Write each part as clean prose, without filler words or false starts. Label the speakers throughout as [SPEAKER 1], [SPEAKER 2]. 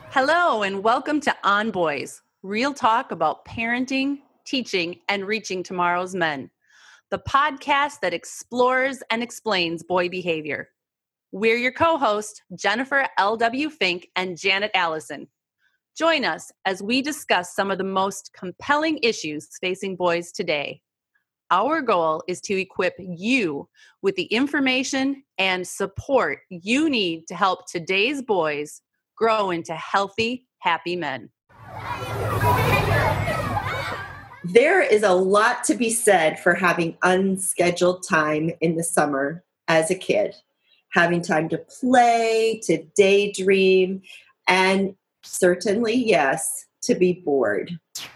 [SPEAKER 1] Hello, and welcome to On Boys, real talk about parenting, teaching, and reaching tomorrow's men, the podcast that explores and explains boy behavior. We're your co-hosts, Jennifer L.W. Fink and Janet Allison. Join us as we discuss some of the most compelling issues facing boys today. Our goal is to equip you with the information and support you need to help today's boys grow into healthy, happy men.
[SPEAKER 2] There is a lot to be said for having unscheduled time in the summer as a kid, having time to play, to daydream, and certainly, yes, to be bored.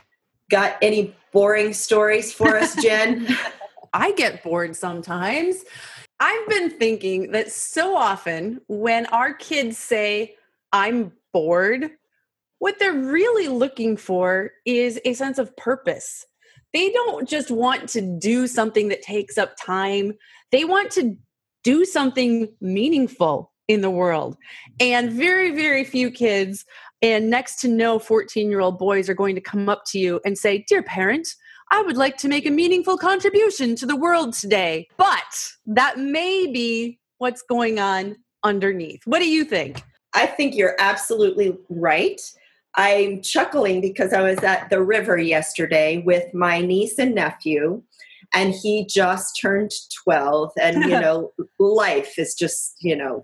[SPEAKER 2] Got any boring stories for us, Jen?
[SPEAKER 1] I get bored sometimes. I've been thinking that so often when our kids say, I'm bored, what they're really looking for is a sense of purpose. They don't just want to do something that takes up time. They want to do something meaningful in the world. And very, very few kids and next to no 14-year-old boys are going to come up to you and say, "Dear parent, I would like to make a meaningful contribution to the world today." But that may be what's going on underneath. What do you think?
[SPEAKER 2] I think you're absolutely right. I'm chuckling because I was at the river yesterday with my niece and nephew, and he just turned 12. And, life is just,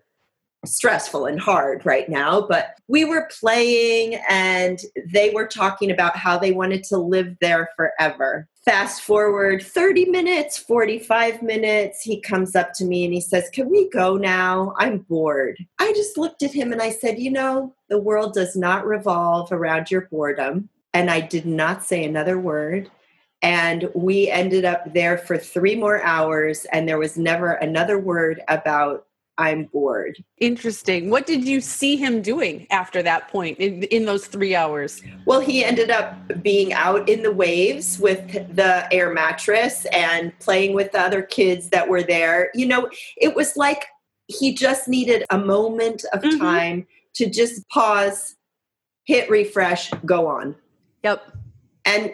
[SPEAKER 2] stressful and hard right now. But we were playing and they were talking about how they wanted to live there forever. Fast forward 30 minutes, 45 minutes, he comes up to me and he says, "Can we go now? I'm bored." I just looked at him and I said, the world does not revolve around your boredom. And I did not say another word. And we ended up there for 3 more hours and there was never another word about "I'm bored."
[SPEAKER 1] Interesting. What did you see him doing after that point in those 3 hours?
[SPEAKER 2] Well, he ended up being out in the waves with the air mattress and playing with the other kids that were there. It was like he just needed a moment of time to just pause, hit refresh, go on.
[SPEAKER 1] Yep.
[SPEAKER 2] And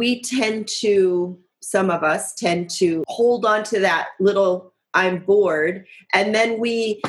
[SPEAKER 2] some of us tend to hold on to that little "I'm bored," and then we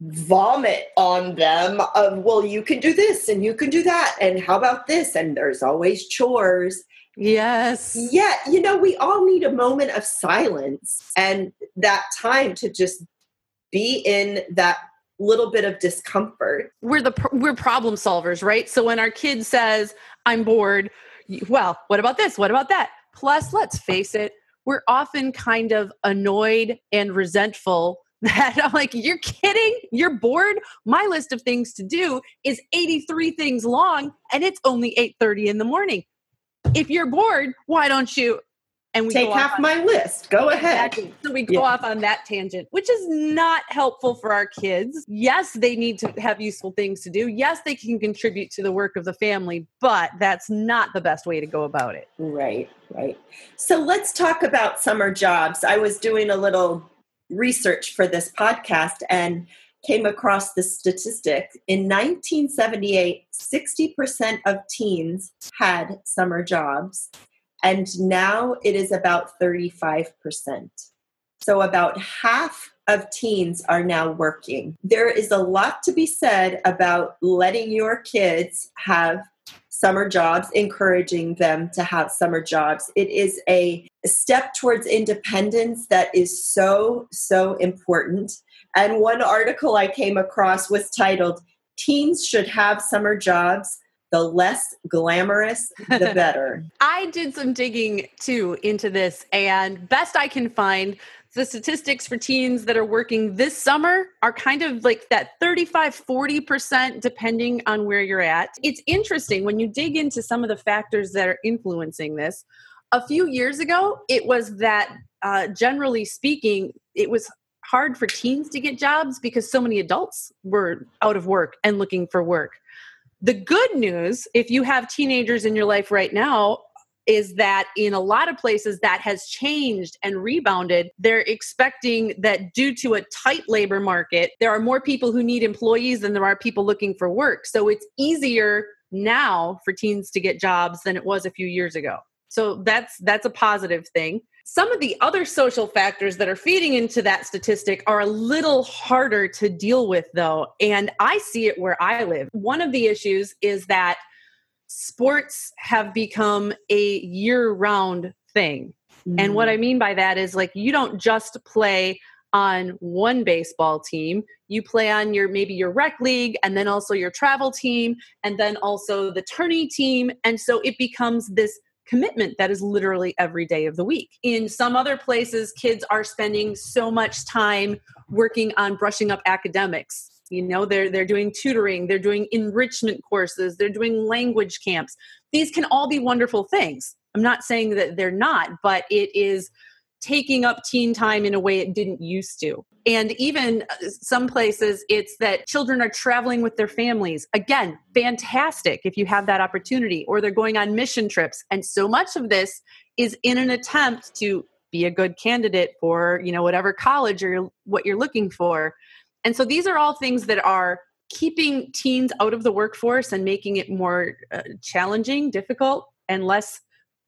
[SPEAKER 2] vomit on them of, well, you can do this and you can do that. And how about this? And there's always chores.
[SPEAKER 1] Yes.
[SPEAKER 2] Yeah. We all need a moment of silence and that time to just be in that little bit of discomfort.
[SPEAKER 1] We're problem solvers, right? So when our kid says, "I'm bored," well, what about this? What about that? Plus, let's face it, we're often kind of annoyed and resentful that I'm like, "You're kidding? You're bored? My list of things to do is 83 things long and it's only 8:30 in the morning. If you're bored, why don't you?" And we
[SPEAKER 2] take half my list. Go ahead.
[SPEAKER 1] Exactly. So we go off on that tangent, which is not helpful for our kids. Yes, they need to have useful things to do. Yes, they can contribute to the work of the family, but that's not the best way to go about it.
[SPEAKER 2] Right. So let's talk about summer jobs. I was doing a little research for this podcast and came across the statistic. In 1978, 60% of teens had summer jobs. And now it is about 35%. So about half of teens are now working. There is a lot to be said about letting your kids have summer jobs, encouraging them to have summer jobs. It is a step towards independence that is so, so important. And one article I came across was titled, "Teens Should Have Summer Jobs. The less glamorous, the better."
[SPEAKER 1] I did some digging too into this, and best I can find, the statistics for teens that are working this summer are kind of like that 35-40%, depending on where you're at. It's interesting when you dig into some of the factors that are influencing this. A few years ago, it was that generally speaking, it was hard for teens to get jobs because so many adults were out of work and looking for work. The good news, if you have teenagers in your life right now, is that in a lot of places that has changed and rebounded. They're expecting that due to a tight labor market, there are more people who need employees than there are people looking for work. So it's easier now for teens to get jobs than it was a few years ago. So that's a positive thing. Some of the other social factors that are feeding into that statistic are a little harder to deal with, though. And I see it where I live. One of the issues is that sports have become a year-round thing. And what I mean by that is like you don't just play on one baseball team. You play on maybe your rec league, and then also your travel team, and then also the tourney team. And so it becomes this commitment that is literally every day of the week. In some other places, kids are spending so much time working on brushing up academics. You know, they're doing tutoring, they're doing enrichment courses, they're doing language camps. These can all be wonderful things. I'm not saying that they're not, but it is taking up teen time in a way it didn't used to. And even some places, it's that children are traveling with their families. Again, fantastic if you have that opportunity, or they're going on mission trips. And so much of this is in an attempt to be a good candidate for, you know, whatever college or what you're looking for. And so these are all things that are keeping teens out of the workforce and making it more challenging, difficult, and less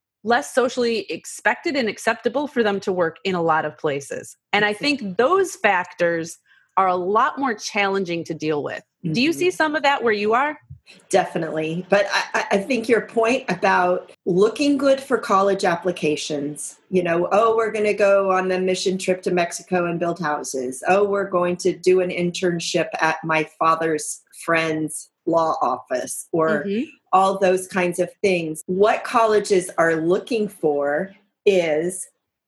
[SPEAKER 1] socially expected and acceptable for them to work in a lot of places. And I think those factors are a lot more challenging to deal with. Mm-hmm. Do you see some of that where you are?
[SPEAKER 2] Definitely. But I think your point about looking good for college applications, you know, oh, we're going to go on the mission trip to Mexico and build houses. Oh, we're going to do an internship at my father's friend's law office, or all those kinds of things. What colleges are looking for is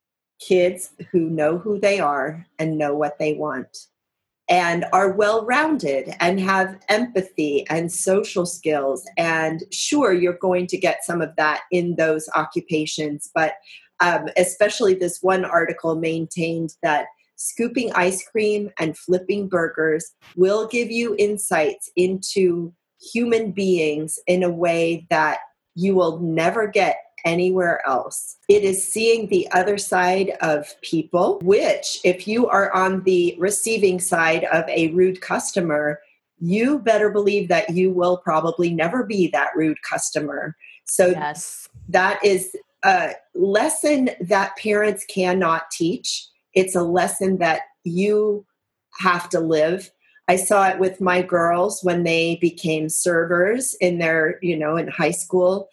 [SPEAKER 2] kids who know who they are and know what they want, and are well-rounded and have empathy and social skills. And sure, you're going to get some of that in those occupations, but especially this one article maintained that scooping ice cream and flipping burgers will give you insights into human beings in a way that you will never get anywhere else. It is seeing the other side of people, which if you are on the receiving side of a rude customer, you better believe that you will probably never be that rude customer. So yes, that is a lesson that parents cannot teach. It's a lesson that you have to live. I saw it with my girls when they became servers in their, in high school.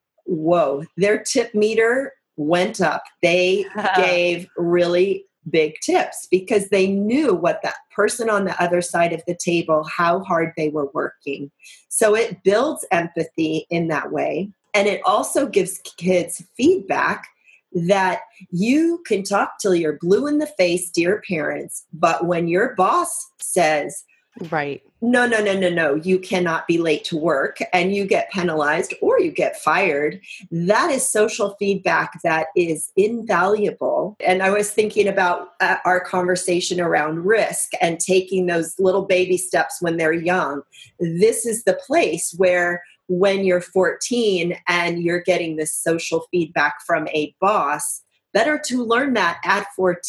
[SPEAKER 2] Whoa, their tip meter went up. They gave really big tips because they knew what that person on the other side of the table, how hard they were working. So it builds empathy in that way. And it also gives kids feedback that you can talk till you're blue in the face to your parents, but when your boss says,
[SPEAKER 1] right,
[SPEAKER 2] no, you cannot be late to work, and you get penalized or you get fired, that is social feedback that is invaluable. And I was thinking about our conversation around risk and taking those little baby steps when they're young. This is the place where when you're 14 and you're getting this social feedback from a boss, better to learn that at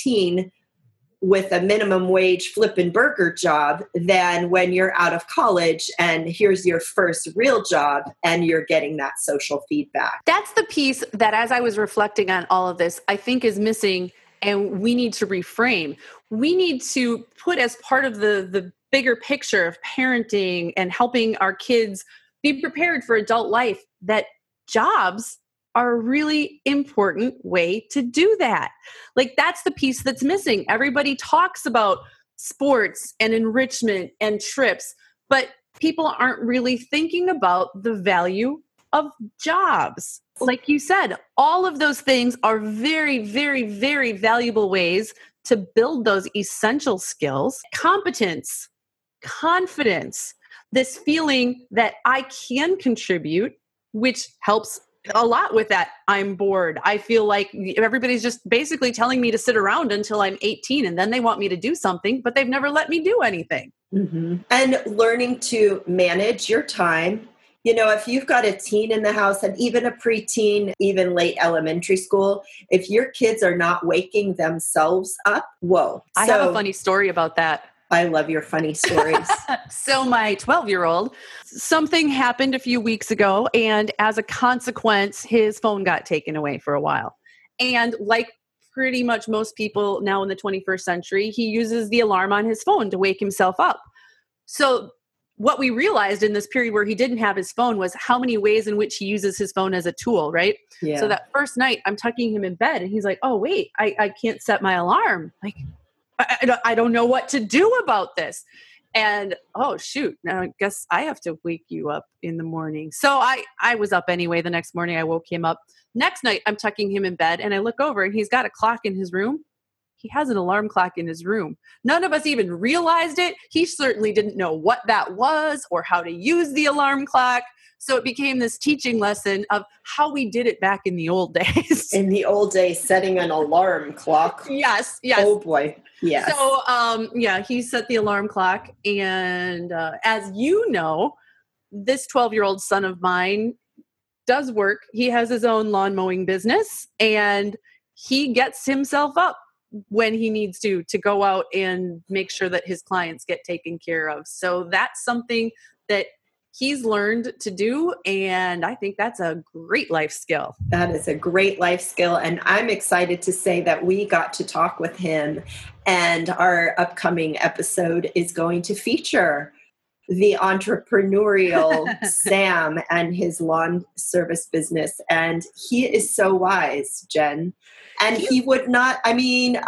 [SPEAKER 2] 14 with a minimum wage flippin' burger job than when you're out of college and here's your first real job and you're getting that social feedback.
[SPEAKER 1] That's the piece that, as I was reflecting on all of this, I think is missing, and we need to reframe. We need to put as part of the bigger picture of parenting and helping our kids be prepared for adult life, that jobs are a really important way to do that. Like, that's the piece that's missing. Everybody talks about sports and enrichment and trips, but people aren't really thinking about the value of jobs. Like you said, all of those things are very, very, very valuable ways to build those essential skills: competence, confidence, this feeling that I can contribute, which helps a lot with that. I'm bored. I feel like everybody's just basically telling me to sit around until I'm 18, and then they want me to do something, but they've never let me do anything.
[SPEAKER 2] Mm-hmm. And learning to manage your time If you've got a teen in the house and even a preteen, even late elementary school, if your kids are not waking themselves up, whoa.
[SPEAKER 1] I have a funny story about that.
[SPEAKER 2] I love your funny stories.
[SPEAKER 1] So my 12-year-old, something happened a few weeks ago, and as a consequence, his phone got taken away for a while. And like pretty much most people now in the 21st century, he uses the alarm on his phone to wake himself up. So what we realized in this period where he didn't have his phone was how many ways in which he uses his phone as a tool, right?
[SPEAKER 2] Yeah.
[SPEAKER 1] So that first night, I'm tucking him in bed, and he's like, oh, wait, I can't set my alarm. Like, I don't know what to do about this. And, oh, shoot, now I guess I have to wake you up in the morning. So I was up anyway. The next morning, I woke him up. Next night, I'm tucking him in bed, and I look over, and he's got a clock in his room. He has an alarm clock in his room. None of us even realized it. He certainly didn't know what that was or how to use the alarm clock. So it became this teaching lesson of how we did it back in the old days.
[SPEAKER 2] In the old days, setting an alarm clock.
[SPEAKER 1] Yes.
[SPEAKER 2] Oh, boy. Yes.
[SPEAKER 1] So, he set the alarm clock. And as you know, this 12-year-old son of mine does work. He has his own lawn mowing business, and he gets himself up when he needs to go out and make sure that his clients get taken care of. So that's something that he's learned to do. And I think that's a great life skill.
[SPEAKER 2] That is a great life skill. And I'm excited to say that we got to talk with him, and our upcoming episode is going to feature the entrepreneurial Sam and his lawn service business. And he is so wise, Jen. And he would not, you're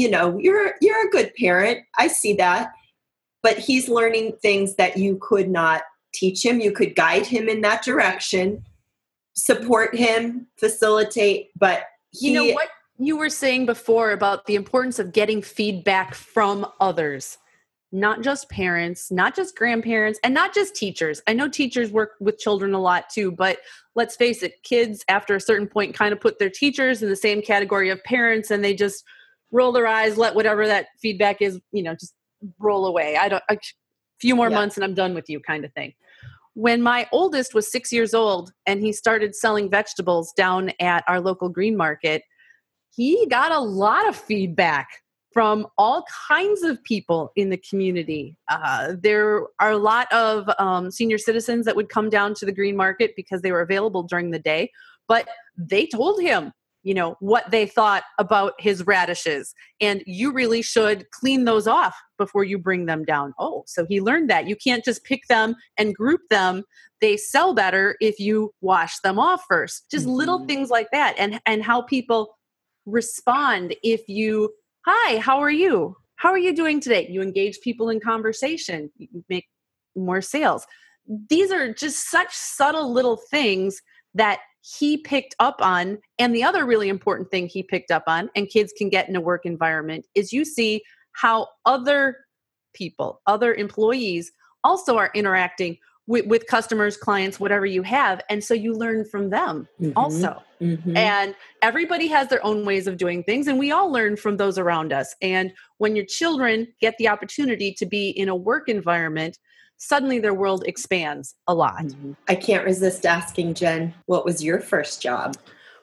[SPEAKER 2] a good parent. I see that. But he's learning things that you could not teach him. You could guide him in that direction, support him, facilitate. But
[SPEAKER 1] you know what you were saying before about the importance of getting feedback from others. Not just parents, not just grandparents, and not just teachers. I know teachers work with children a lot too, but let's face it, kids after a certain point kind of put their teachers in the same category of parents, and they just roll their eyes, let whatever that feedback is, just roll away. A few more months and I'm done with you kind of thing. When my oldest was 6 years old and he started selling vegetables down at our local green market, he got a lot of feedback from all kinds of people in the community. There are a lot of senior citizens that would come down to the green market because they were available during the day, but they told him, what they thought about his radishes. And you really should clean those off before you bring them down. Oh, so he learned that. You can't just pick them and group them. They sell better if you wash them off first. Just little things like that. And how people respond if you, hi, how are you? How are you doing today? You engage people in conversation. You make more sales. These are just such subtle little things that he picked up on. And the other really important thing he picked up on, and kids can get in a work environment, is you see how other people, other employees also are interacting with customers, clients, whatever you have. And so you learn from them also. And everybody has their own ways of doing things. And we all learn from those around us. And when your children get the opportunity to be in a work environment, suddenly their world expands a lot.
[SPEAKER 2] I can't resist asking, Jen, what was your first job?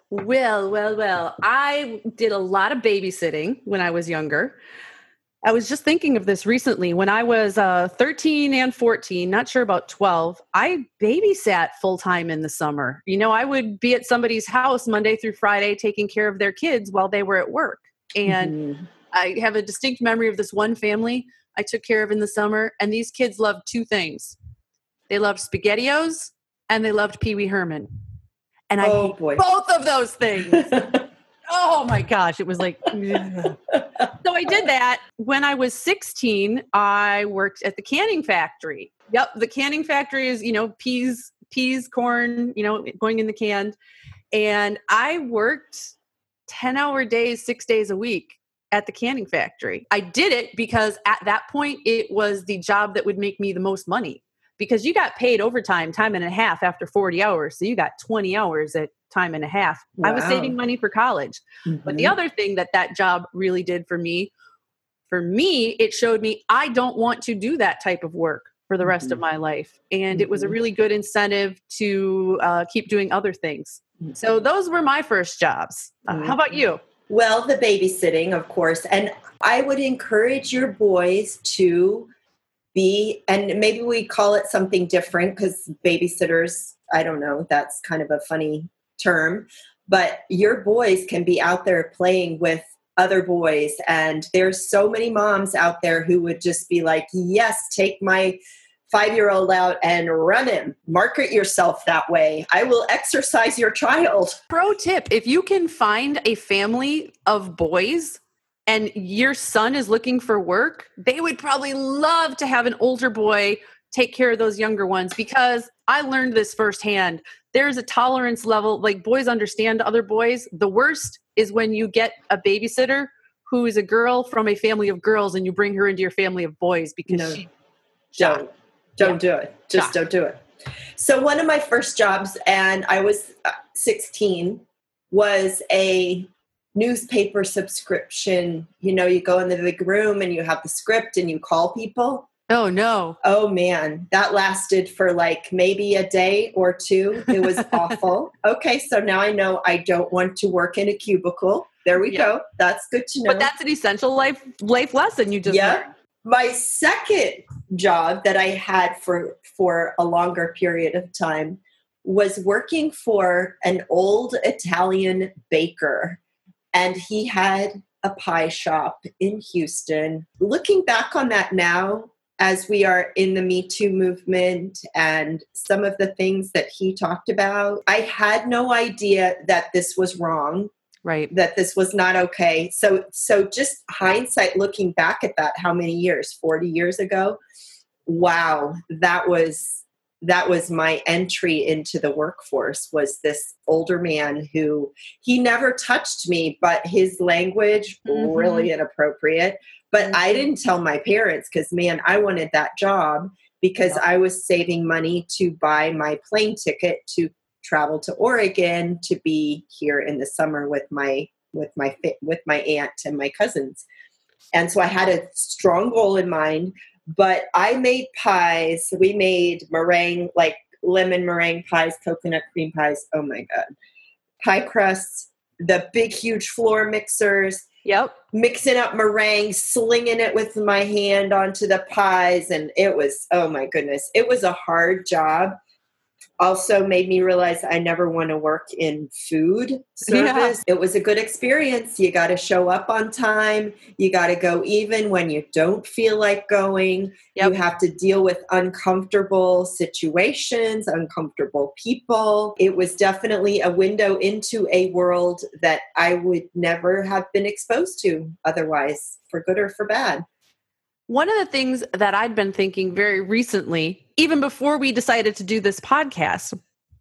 [SPEAKER 1] Well. I did a lot of babysitting when I was younger. I was just thinking of this recently. When I was 13 and 14, not sure about 12, I babysat full-time in the summer. I would be at somebody's house Monday through Friday taking care of their kids while they were at work. And I have a distinct memory of this one family I took care of in the summer. And these kids loved two things. They loved SpaghettiOs and they loved Pee Wee Herman. And I hate both of those things. Oh my gosh. It was like, so I did that. When I was 16, I worked at the canning factory. Yep. The canning factory is, peas, corn, going in the can. And I worked 10-hour days, 6 days a week at the canning factory. I did it because at that point, it was the job that would make me the most money, because you got paid overtime, time and a half after 40 hours. So you got 20 hours at time and a half. Wow. I was saving money for college. But the other thing that job really did for me, it showed me I don't want to do that type of work for the rest of my life. And it was a really good incentive to keep doing other things. So those were my first jobs. How about you?
[SPEAKER 2] Well, the babysitting, of course. And I would encourage your boys to be, and maybe we call it something different because babysitters, I don't know, that's kind of a funny term, but your boys can be out there playing with other boys. And there's so many moms out there who would just be like, yes, take my 5-year-old out and run him. Market yourself that way. I will exercise your child.
[SPEAKER 1] Pro tip, if you can find a family of boys and your son is looking for work, they would probably love to have an older boy take care of those younger ones, because I learned this firsthand. There's a tolerance level, like boys understand other boys. The worst is when you get a babysitter who is a girl from a family of girls and you bring her into your family of boys because
[SPEAKER 2] Don't do it. Just don't do it. So one of my first jobs, and I was 16, was a newspaper subscription. You know, you go in the big room and you have the script and you call people.
[SPEAKER 1] Oh, no.
[SPEAKER 2] Oh, man. That lasted for like maybe a day or two. It was awful. Okay, so now I know I don't want to work in a cubicle. There we go. That's good to know.
[SPEAKER 1] But that's an essential life lesson you just learned.
[SPEAKER 2] My second job that I had for a longer period of time was working for an old Italian baker, and he had a pie shop in Houston. Looking back on that now, as we are in the Me Too movement and some of the things that he talked about, I had no idea that this was wrong.
[SPEAKER 1] Right.
[SPEAKER 2] That this was not okay. So just hindsight, looking back at that, how many years? 40 years ago? Wow. That was my entry into the workforce, was this older man who, he never touched me, but his language, really inappropriate. But I didn't tell my parents because, man, I wanted that job because I was saving money to buy my plane ticket to travel to Oregon to be here in the summer with my aunt and my cousins. And so I had a strong goal in mind, but I made pies. We made meringue, like lemon meringue pies, coconut cream pies. Oh my God. Pie crusts, the big, huge floor mixers.
[SPEAKER 1] Yep.
[SPEAKER 2] Mixing up meringue, slinging it with my hand onto the pies. And it was, oh my goodness, it was a hard job. Also made me realize I never want to work in food service. It was a good experience. You got to show up on time. You got to go even when you don't feel like going. You have to deal with uncomfortable situations, uncomfortable people. It was definitely a window into a world that I would never have been exposed to otherwise, for good or for bad.
[SPEAKER 1] One of the things that I'd been thinking very recently, even before we decided to do this podcast,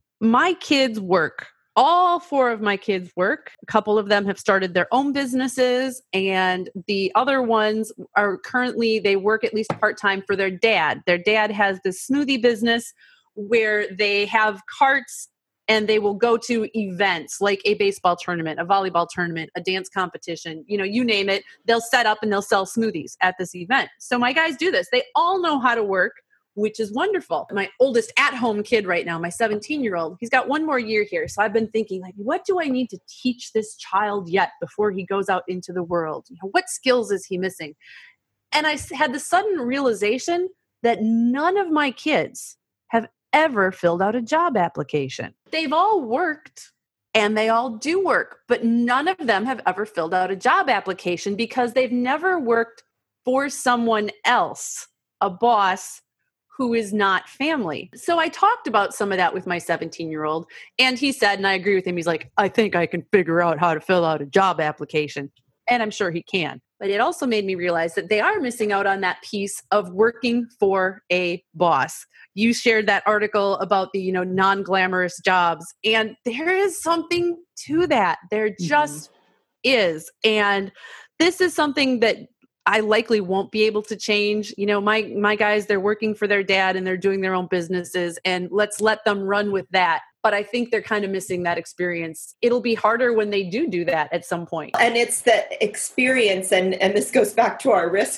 [SPEAKER 1] my kids work. All 4 of my kids work. A couple of them have started their own businesses, and the other ones are currently, they work at least part-time for their dad. Their dad has this smoothie business where they have carts and they will go to events like a baseball tournament, a volleyball tournament, a dance competition, you name it. They'll set up and they'll sell smoothies at this event. So my guys do this. They all know how to work, which is wonderful. My oldest at-home kid right now, my 17-year-old, he's got 1 more year here. So I've been thinking, like, what do I need to teach this child yet before he goes out into the world? What skills is he missing? And I had the sudden realization that none of my kids have ever filled out a job application. They've all worked and they all do work, but none of them have ever filled out a job application because they've never worked for someone else, a boss who is not family. So I talked about some of that with my 17-year-old, and he said, and I agree with him, he's like, I think I can figure out how to fill out a job application. And I'm sure he can. But it also made me realize that they are missing out on that piece of working for a boss. You shared that article about the, non-glamorous jobs, and there is something to that. There just is. And this is something that I likely won't be able to change. My guys, they're working for their dad and they're doing their own businesses, and let's let them run with that. But I think they're kind of missing that experience. It'll be harder when they do that at some point.
[SPEAKER 2] And it's the experience, and this goes back to our risk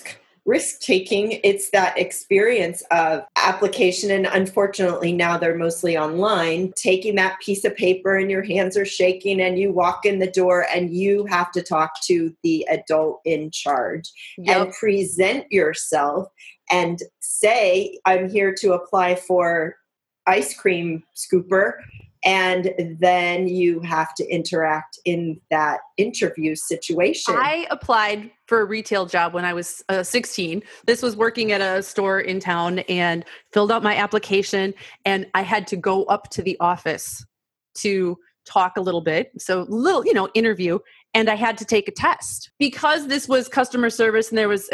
[SPEAKER 2] risk taking. It's that experience of application. And unfortunately, now they're mostly online, taking that piece of paper and your hands are shaking and you walk in the door and you have to talk to the adult in charge and present yourself and say, I'm here to apply for ice cream scooper. And then you have to interact in that interview situation.
[SPEAKER 1] I applied for a retail job when I was 16. This was working at a store in town, and filled out my application, and I had to go up to the office to talk a little bit. So little, interview. And I had to take a test because this was customer service and there was,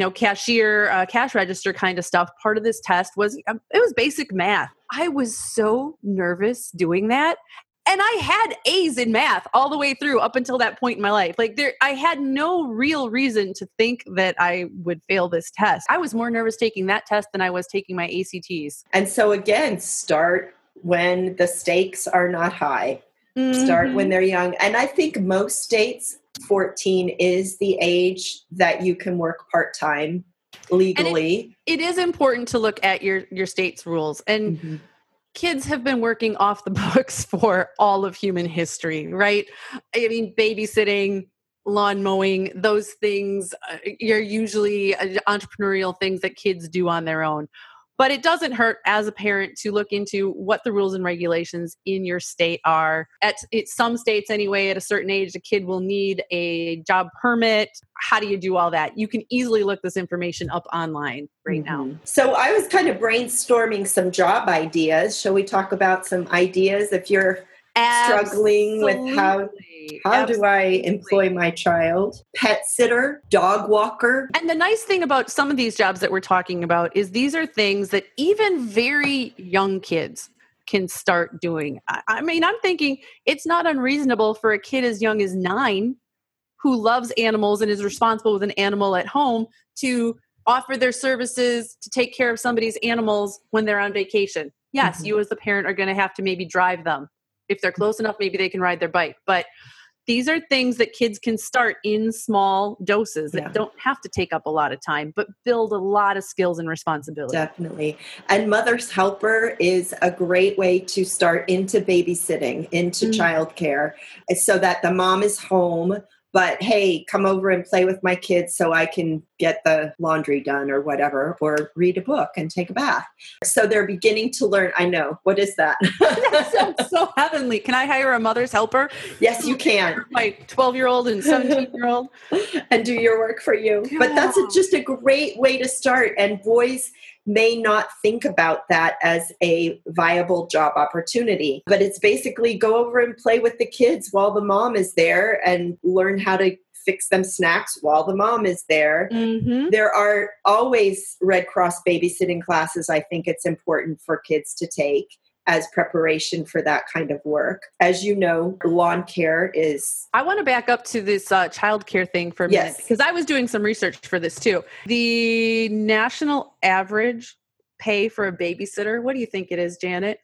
[SPEAKER 1] cashier, cash register kind of stuff. Part of this test was, it was basic math. I was so nervous doing that. And I had A's in math all the way through up until that point in my life. I had no real reason to think that I would fail this test. I was more nervous taking that test than I was taking my ACTs.
[SPEAKER 2] And so again, start when the stakes are not high. Start when they're young. And I think most states, 14 is the age that you can work part-time legally.
[SPEAKER 1] It is important to look at your state's rules. And kids have been working off the books for all of human history, right? I mean, babysitting, lawn mowing, those things are usually entrepreneurial things that kids do on their own. But it doesn't hurt as a parent to look into what the rules and regulations in your state are. At some states anyway, at a certain age, a kid will need a job permit. How do you do all that? You can easily look this information up online right now.
[SPEAKER 2] So I was kind of brainstorming some job ideas. Shall we talk about some ideas if you're struggling with how do I employ my child? Pet sitter, dog walker.
[SPEAKER 1] And the nice thing about some of these jobs that we're talking about is these are things that even very young kids can start doing. I mean, I'm thinking it's not unreasonable for a kid as young as 9 who loves animals and is responsible with an animal at home to offer their services to take care of somebody's animals when they're on vacation. Yes, you as the parent are going to have to maybe drive them. If they're close enough, maybe they can ride their bike. But these are things that kids can start in small doses that don't have to take up a lot of time, but build a lot of skills and responsibility.
[SPEAKER 2] Definitely. And Mother's Helper is a great way to start into babysitting, into childcare, so that the mom is home. But hey, come over and play with my kids so I can get the laundry done or whatever, or read a book and take a bath. So they're beginning to learn. I know. What is that?
[SPEAKER 1] That sounds so heavenly. Can I hire a mother's helper?
[SPEAKER 2] Yes, you can.
[SPEAKER 1] My 12-year-old and 17-year-old.
[SPEAKER 2] And do your work for you. Yeah. But that's just a great way to start. And boys may not think about that as a viable job opportunity, but it's basically go over and play with the kids while the mom is there and learn how to fix them snacks while the mom is there. There are always Red Cross babysitting classes. I think it's important for kids to take as preparation for that kind of work. As you know, lawn care is...
[SPEAKER 1] I want to back up to this childcare thing for a minute, because I was doing some research for this too. The national average pay for a babysitter, what do you think it is, Janet?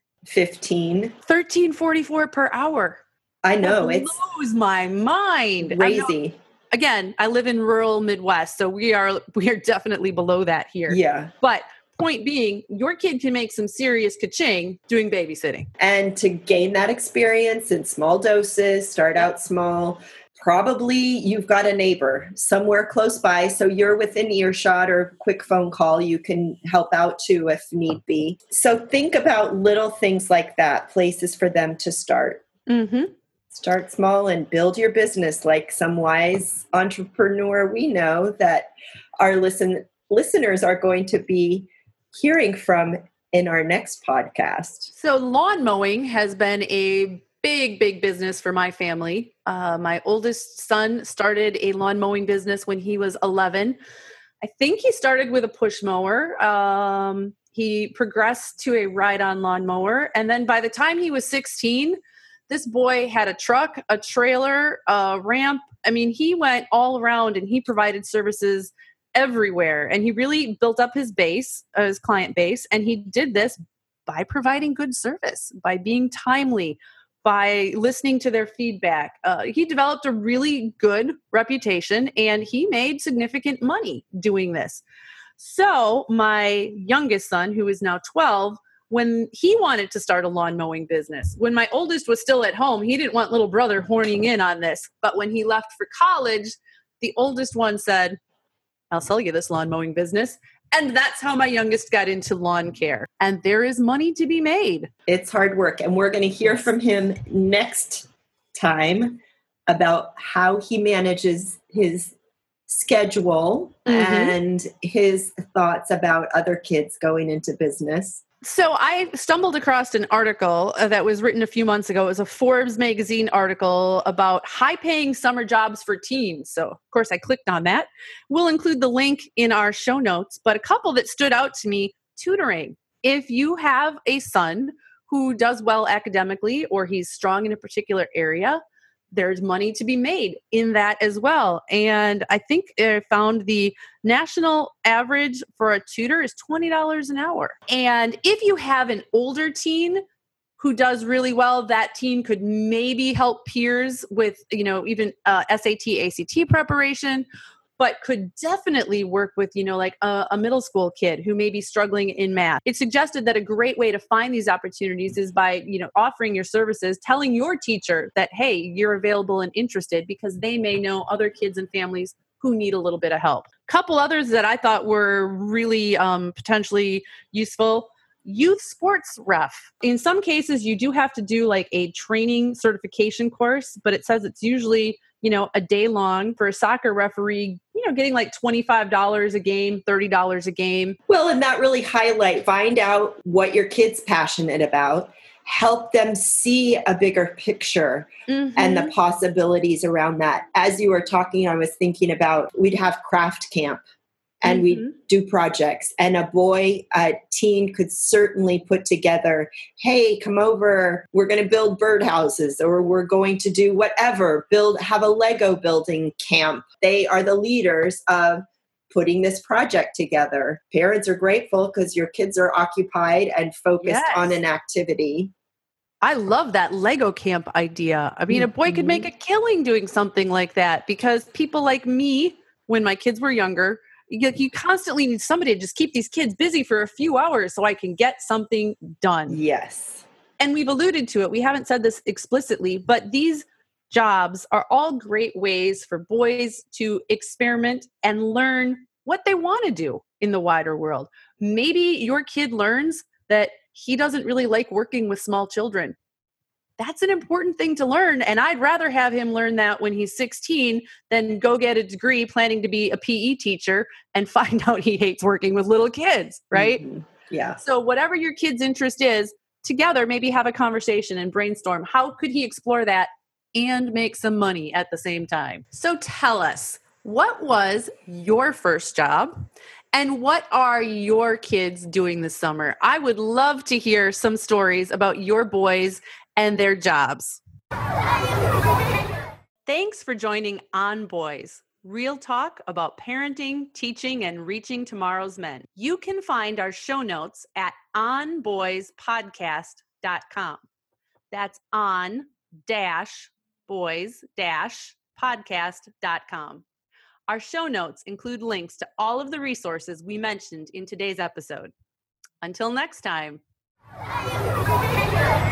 [SPEAKER 1] $13.44 per hour.
[SPEAKER 2] I know.
[SPEAKER 1] It blows my mind.
[SPEAKER 2] Crazy.
[SPEAKER 1] Again, I live in rural Midwest, so we are definitely below that here.
[SPEAKER 2] Yeah.
[SPEAKER 1] But point being, your kid can make some serious ka-ching doing babysitting.
[SPEAKER 2] And to gain that experience in small doses, start out small. Probably you've got a neighbor somewhere close by, so you're within earshot or quick phone call. You can help out too if need be. So think about little things like that, places for them to start. Start small and build your business like some wise entrepreneur we know that our listeners are going to be hearing from in our next podcast.
[SPEAKER 1] So lawn mowing has been a big business for my family. My oldest son started a lawn mowing business when he was 11. I think he started with a push mower. He progressed to a ride-on lawn mower. And then by the time he was 16, this boy had a truck, a trailer, a ramp. I mean, he went all around and he provided services everywhere. And he really built up his base, his client base. And he did this by providing good service, by being timely, by listening to their feedback. He developed a really good reputation and he made significant money doing this. So my youngest son, who is now 12, when he wanted to start a lawn mowing business, when my oldest was still at home, he didn't want little brother horning in on this. But when he left for college, the oldest one said, I'll sell you this lawn mowing business. And that's how my youngest got into lawn care. And there is money to be made.
[SPEAKER 2] It's hard work. And we're going to hear from him next time about how he manages his schedule and his thoughts about other kids going into business.
[SPEAKER 1] So I stumbled across an article that was written a few months ago. It was a Forbes magazine article about high-paying summer jobs for teens. So, of course, I clicked on that. We'll include the link in our show notes, but a couple that stood out to me, tutoring. If you have a son who does well academically or he's strong in a particular area, there's money to be made in that as well. And I think I found the national average for a tutor is $20 an hour. And if you have an older teen who does really well, that teen could maybe help peers with, even SAT, ACT preparation, but could definitely work with, like a middle school kid who may be struggling in math. It suggested that a great way to find these opportunities is by, offering your services, telling your teacher that, hey, you're available and interested, because they may know other kids and families who need a little bit of help. Couple others that I thought were really potentially useful. Youth sports ref. In some cases, you do have to do like a training certification course, but it says it's usually, a day long. For a soccer referee, getting like $25 a game, $30 a game.
[SPEAKER 2] Well, and that really find out what your kid's passionate about, help them see a bigger picture and the possibilities around that. As you were talking, I was thinking about, we'd have craft camp and we do projects, and a teen could certainly put together, hey, come over, we're going to build birdhouses, or we're going to do whatever, have a Lego building camp. They are the leaders of putting this project together. Parents are grateful because your kids are occupied and focused on an activity.
[SPEAKER 1] I love that Lego camp idea. I mean, a boy could make a killing doing something like that, because people like me, when my kids were younger, you constantly need somebody to just keep these kids busy for a few hours so I can get something done.
[SPEAKER 2] Yes.
[SPEAKER 1] And we've alluded to it. We haven't said this explicitly, but these jobs are all great ways for boys to experiment and learn what they want to do in the wider world. Maybe your kid learns that he doesn't really like working with small children. That's an important thing to learn. And I'd rather have him learn that when he's 16 than go get a degree planning to be a PE teacher and find out he hates working with little kids, right?
[SPEAKER 2] Yeah.
[SPEAKER 1] So whatever your kid's interest is, together, maybe have a conversation and brainstorm. How could he explore that and make some money at the same time? So tell us, what was your first job? And what are your kids doing this summer? I would love to hear some stories about your boys and their jobs. Thanks for joining On Boys, real talk about parenting, teaching, and reaching tomorrow's men. You can find our show notes at onboyspodcast.com. That's on-boys-podcast.com. Our show notes include links to all of the resources we mentioned in today's episode. Until next time.